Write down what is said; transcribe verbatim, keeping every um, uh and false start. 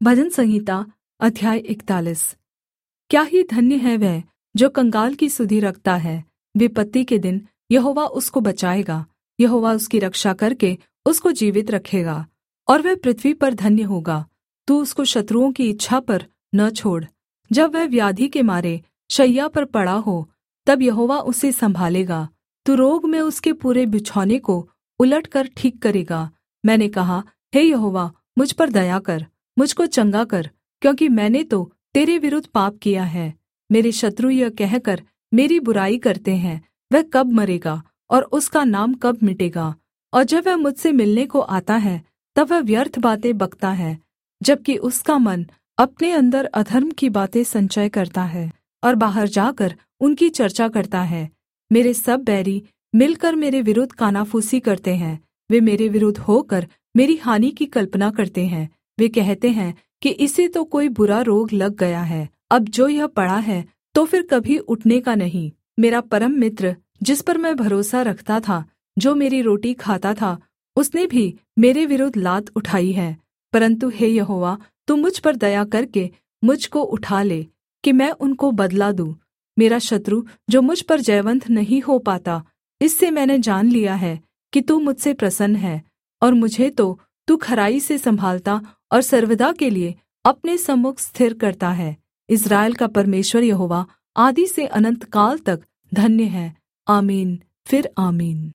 भजन संहिता अध्याय इकतालीस। क्या ही धन्य है वह जो कंगाल की सुधि रखता है। विपत्ति के दिन यहोवा उसको बचाएगा। यहोवा उसकी रक्षा करके उसको जीवित रखेगा, और वह पृथ्वी पर धन्य होगा। तू उसको शत्रुओं की इच्छा पर न छोड़। जब वह व्याधि के मारे शैया पर पड़ा हो, तब यहोवा उसे सम्भालेगा। तू रोग में उसके पूरे बिछौने को उलट कर ठीक करेगा। मैंने कहा, हे यहोवा, मुझ पर दया कर, मुझको चंगा कर, क्योंकि मैंने तो तेरे विरुद्ध पाप किया है। मेरे शत्रु यह कहकर मेरी बुराई करते हैं, वह कब मरेगा और उसका नाम कब मिटेगा। और जब वह मुझसे मिलने को आता है, तब वह व्यर्थ बातें बकता है, जबकि उसका मन अपने अंदर अधर्म की बातें संचय करता है और बाहर जाकर उनकी चर्चा करता है। मेरे सब बैरी मिलकर मेरे विरुद्ध कानाफूसी करते हैं। वे मेरे विरुद्ध होकर मेरी हानि की कल्पना करते हैं। वे कहते हैं कि इसे तो कोई बुरा रोग लग गया है। अब जो यह पड़ा है तो फिर कभी उठने का नहीं। मेरा परम मित्र जिस पर मैं भरोसा रखता था, जो मेरी रोटी खाता था, उसने भी मेरे विरुद्ध लात उठाई है। परन्तु हे यहोवा, तू मुझ पर दया करके मुझको उठा ले, कि मैं उनको बदला दूँ। मेरा शत्रु जो मुझ पर जयवन्त नहीं हो पाता, इससे मैंने जान लिया है कि तू मुझसे प्रसन्न है, और मुझे तो तू खराई से सम्भालता और सर्वदा के लिए अपने सम्मुख स्थिर करता है। इस्राएल का परमेश्वर यहोवा आदि से अनन्तकाल तक धन्य है। आमीन फिर आमीन।